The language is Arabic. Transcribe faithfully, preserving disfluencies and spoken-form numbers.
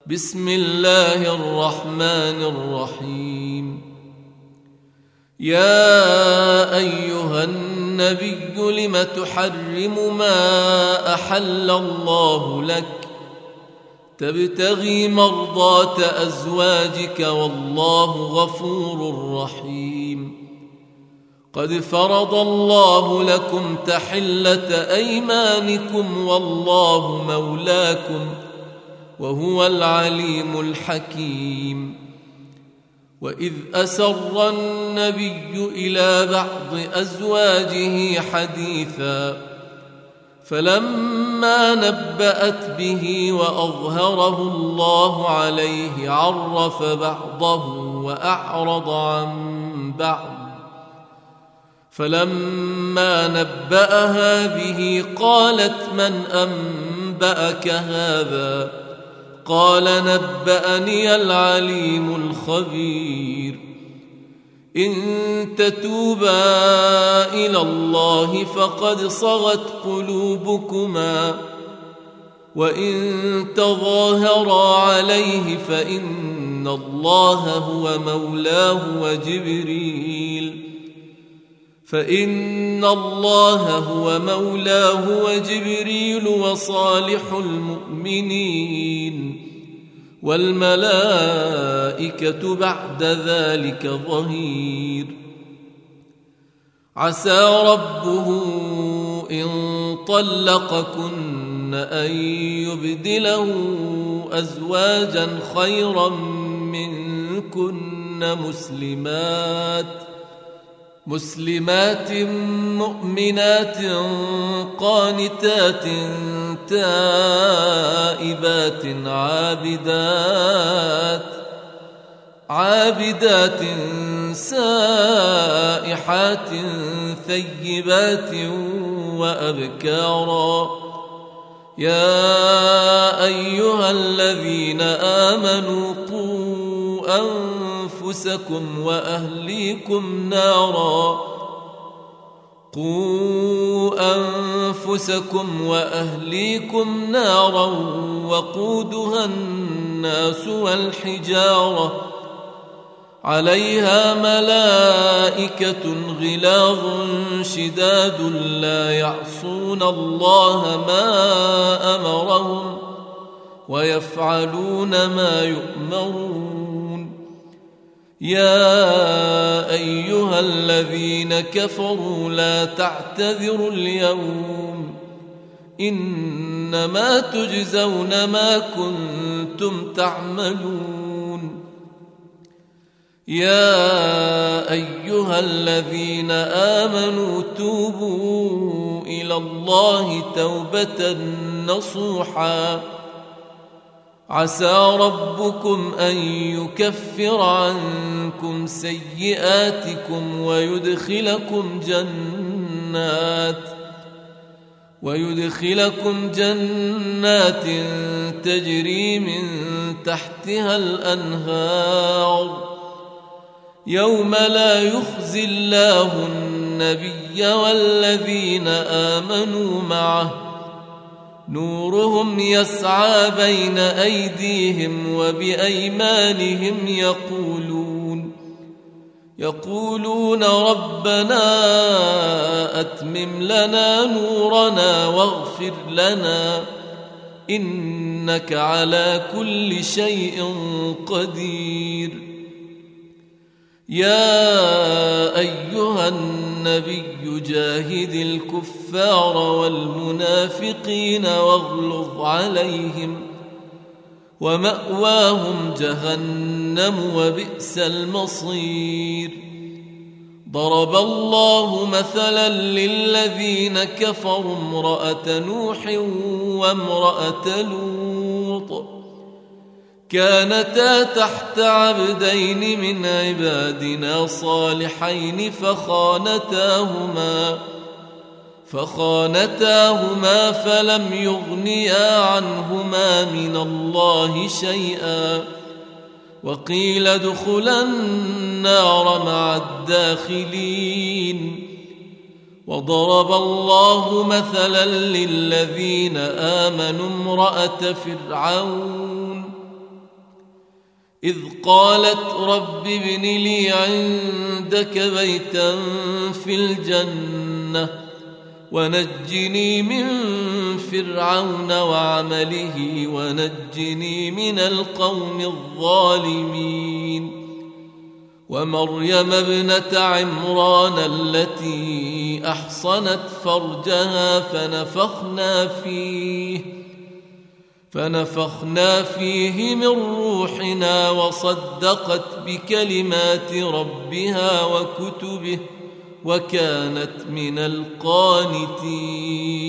بسم الله الرحمن الرحيم. يا أيها النبي لم تحرم ما أحل الله لك تبتغي مرضات أزواجك والله غفور رحيم. قد فرض الله لكم تحلة أيمانكم والله مولاكم وهو العليم الحكيم. وإذ أسر النبي إلى بعض أزواجه حديثا فلما نبأت به وأظهره الله عليه عرف بعضه وأعرض عن بعض. فلما نبأها به قالت من أنبأك هذا؟ قال نبأني العليم الخبير. إن تتوبا إلى الله فقد صغت قلوبكما وإن تظاهرا عليه فإن الله هو مولاه وجبريل فإن الله هو مولاه وجبريل وصالح المؤمنين والملائكة بعد ذلك ظهير. عسى ربه إن طلقكن أن يبدله أزواجا خيرا منكن مسلمات مسلمات مؤمنات قانتات تائبات عابدات عابدات سائحات ثيبات وأبكارا. يا أيها الذين آمنوا قوا أنفسكم وأهليكم نارا قوا أنفسكم وأهليكم نارا وقودها الناس والحجارة عليها ملائكة غلاظ شداد لا يعصون الله ما أمرهم ويفعلون ما يؤمرون. يا أيها الذين كفروا لا تعتذروا اليوم إنما تجزون ما كنتم تعملون. يا أيها الذين آمنوا توبوا إلى الله توبة نصوحا عسى ربكم أن يكفر عنكم سيئاتكم ويدخلكم جنات ويدخلكم جنات تجري من تحتها الأنهار يوم لا يخزي الله النبي والذين آمنوا معه نورهم يسعى بين أيديهم وبأيمانهم يقولون يقولون ربنا أتمم لنا نورنا واغفر لنا إنك على كل شيء قدير. يا أيها النبي جاهد الكفار والمنافقين واغلظ عليهم ومأواهم جهنم وبئس المصير. ضرب الله مثلا للذين كفروا امرأة نوح وامرأة لوط كانتا تحت عبدين من عبادنا صالحين فخانتاهما فخانتاهما فلم يغنيا عنهما من الله شيئا وقيل ادخلا النار مع الداخلين. وضرب الله مثلا للذين آمنوا امرأة فرعون إذ قالت رب ابن لي عندك بيتا في الجنة ونجني من فرعون وعمله ونجني من القوم الظالمين ومريم ابنة عمران التي أحصنت فرجها فنفخنا فيه فنفخنا فيه من روحنا وصدقت بكلمات ربها وكتبه وكانت من القانتين